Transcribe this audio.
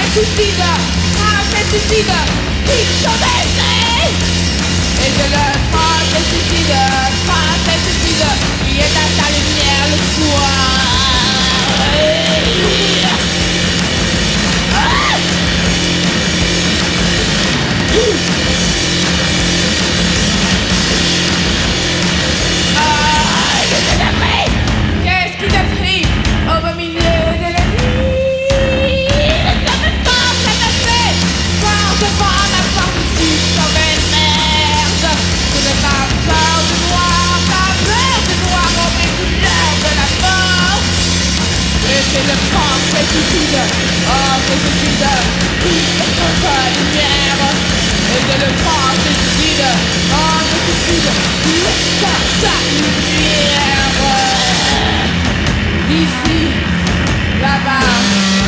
suicide, qui sont baissés. Et c'est le suicide, qui éteint sa lumière le soir. Qu'est-ce qui t'a pris au beau milieu de la nuit? Ça t'a fait porte devant la porte ici, comme une merde. Tu n'as pas peur de voir, pas peur de voir aux vraies couleurs de la mort. Et c'est le suicide, qui éteint sa lumière. Et c'est le suicide, qui éteint sa lumière. Ici, là-bas.